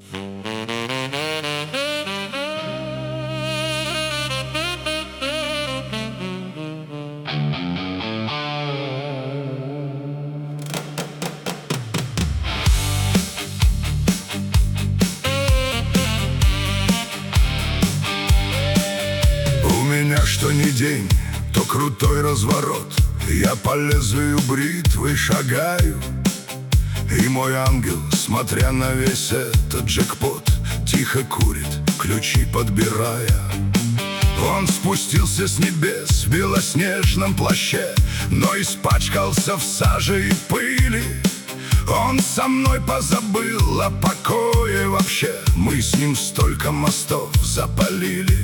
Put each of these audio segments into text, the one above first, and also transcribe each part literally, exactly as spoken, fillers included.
Что ни день, то крутой разворот. Я по лезвию бритвы шагаю, и мой ангел, смотря на весь этот джекпот, тихо курит, ключи подбирая. Он спустился с небес в белоснежном плаще, но испачкался в саже и пыли. Он со мной позабыл о покое вообще, мы с ним столько мостов запалили.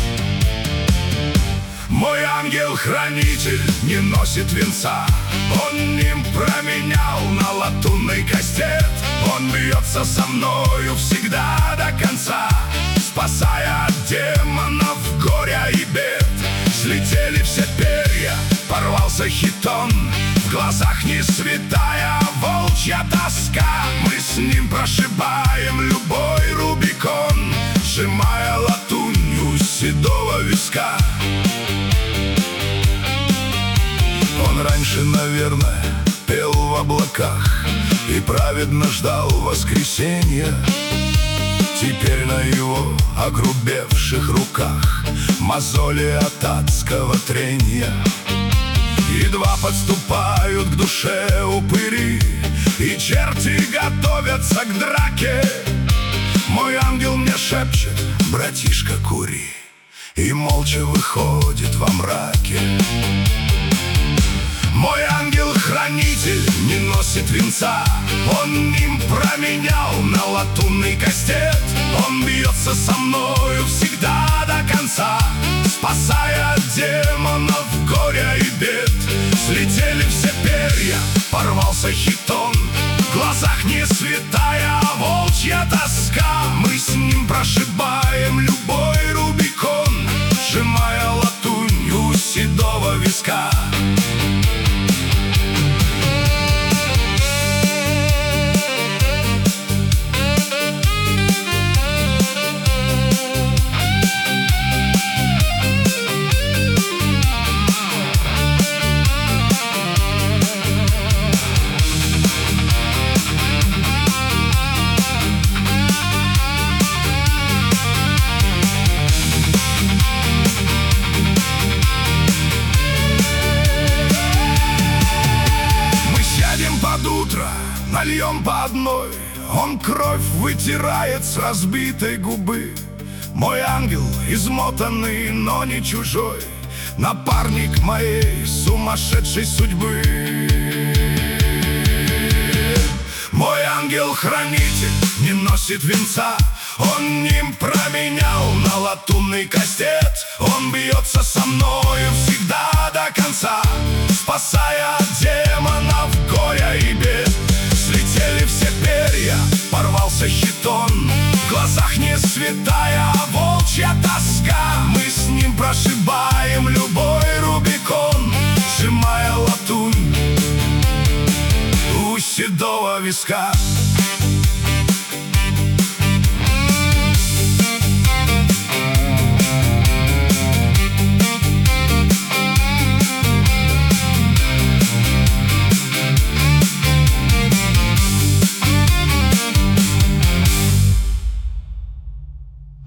Мой ангел-хранитель не носит венца, он ним променял на латунный кастет. Он бьется со мною всегда до конца, спасая от демонов, горя и бед. Слетели все перья, порвался хитон, в глазах не святая волчья тоска. Мы с ним прошибаем любой рубикон, сжимая латунь у седого виска. Он раньше, наверное, пел в облаках и праведно ждал воскресенья. Теперь на его огрубевших руках мозоли от адского трения. Едва подступают к душе упыри, и черти готовятся к драке. Мой ангел мне шепчет: братишка, кури, и молча выходит во мраке. Мой ангел-хранитель не носит венца, он ним променял на латунный кастет. Он бьется со мною всегда до конца, спасая от демонов, горя и бед. Слетели все перья, порвался хитон, в глазах не святая волчья тоска. Мы с ним прошибаем любой рубикон, сжимая латунь у седого виска. Нальем по одной, он кровь вытирает с разбитой губы. Мой ангел измотанный, но не чужой, напарник моей сумасшедшей судьбы. Мой ангел-хранитель не носит венца, он ним променял на латунный кастет. Он бьется со мною всегда до конца, спасая от демонов, горя и бед. Слетели все перья, порвался хитон, в глазах не святая волчья тоска. Мы с ним прошибаем любой рубикон, сжимая латунь у седого виска.